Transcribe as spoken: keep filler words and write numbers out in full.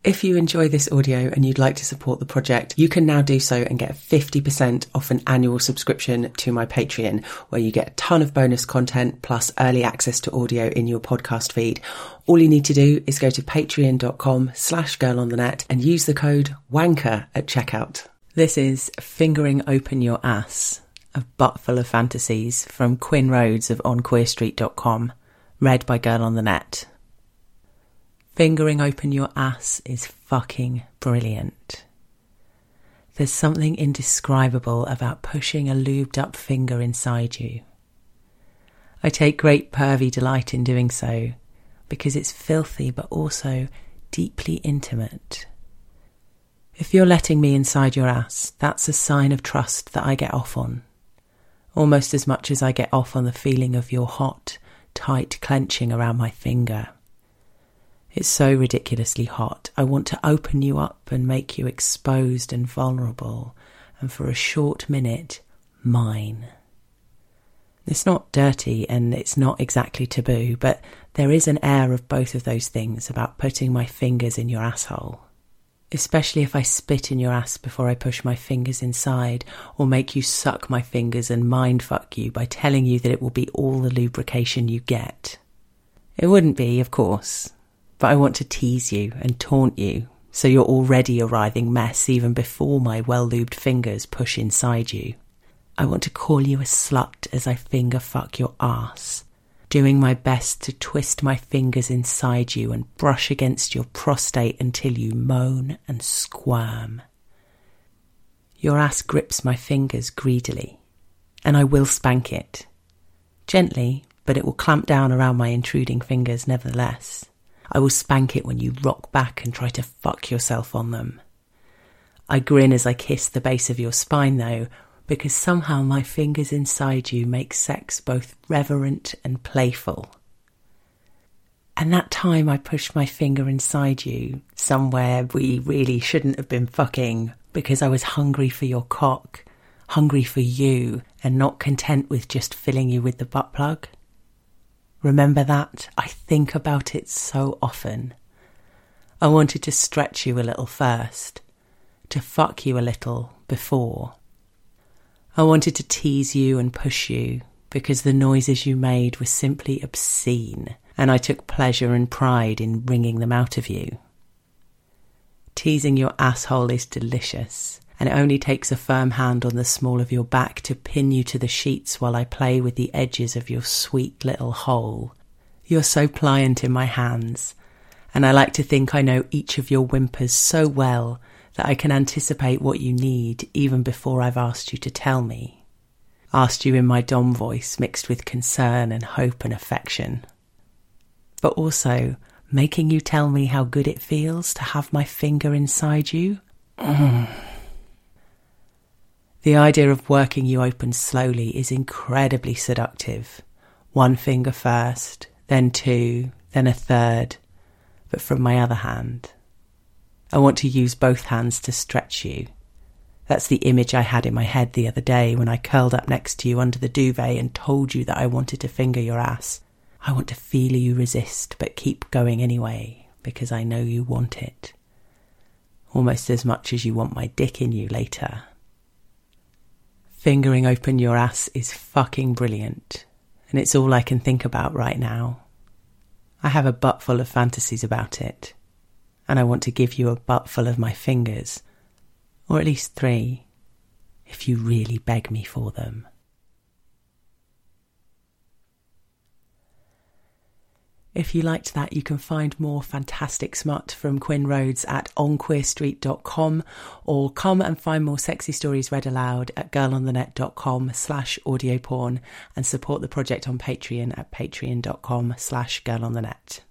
If you enjoy this audio and you'd like to support the project, you can now do so and get fifty percent off an annual subscription to my Patreon, where you get a ton of bonus content plus early access to audio in your podcast feed. All you need to do is go to patreon.com slash girl on the net and use the code WANKER at checkout. This is Fingering Open Your Ass, a butt full of fantasies from Quinn Rhodes of on queer street dot com, read by Girl on the Net. Fingering open your ass is fucking brilliant. There's something indescribable about pushing a lubed up finger inside you. I take great pervy delight in doing so, because it's filthy but also deeply intimate. If you're letting me inside your ass, that's a sign of trust that I get off on, almost as much as I get off on the feeling of your hot, tight clenching around my finger. It's so ridiculously hot. I want to open you up and make you exposed and vulnerable, and for a short minute, mine. It's not dirty and it's not exactly taboo, but there is an air of both of those things about putting my fingers in your asshole. Especially if I spit in your ass before I push my fingers inside, or make you suck my fingers and mindfuck you by telling you that it will be all the lubrication you get. It wouldn't be, of course. But I want to tease you and taunt you, so you're already a writhing mess even before my well-lubed fingers push inside you. I want to call you a slut as I finger fuck your ass, doing my best to twist my fingers inside you and brush against your prostate until you moan and squirm. Your ass grips my fingers greedily, and I will spank it. Gently, but it will clamp down around my intruding fingers nevertheless. I will spank it when you rock back and try to fuck yourself on them. I grin as I kiss the base of your spine though, because somehow my fingers inside you make sex both reverent and playful. And that time I pushed my finger inside you, somewhere we really shouldn't have been fucking, because I was hungry for your cock, hungry for you, and not content with just filling you with the butt plug. Remember that? I think about it so often. I wanted to stretch you a little first, to fuck you a little before. I wanted to tease you and push you, because the noises you made were simply obscene, and I took pleasure and pride in wringing them out of you. Teasing your asshole is delicious, and it only takes a firm hand on the small of your back to pin you to the sheets while I play with the edges of your sweet little hole. You're so pliant in my hands, and I like to think I know each of your whimpers so well that I can anticipate what you need even before I've asked you to tell me. Asked you in my dom voice mixed with concern and hope and affection. But also making you tell me how good it feels to have my finger inside you. Mm. The idea of working you open slowly is incredibly seductive. One finger first, then two, then a third, but from my other hand. I want to use both hands to stretch you. That's the image I had in my head the other day when I curled up next to you under the duvet and told you that I wanted to finger your ass. I want to feel you resist, but keep going anyway, because I know you want it. Almost as much as you want my dick in you later. Fingering open your ass is fucking brilliant, and it's all I can think about right now. I have a butt full of fantasies about it, and I want to give you a butt full of my fingers, or at least three, if you really beg me for them. If you liked that, you can find more fantastic smut from Quinn Rhodes at on queer street dot com, or come and find more sexy stories read aloud at girlonthenet.com slash audio porn, and support the project on Patreon at patreon.com slash girlonthenet.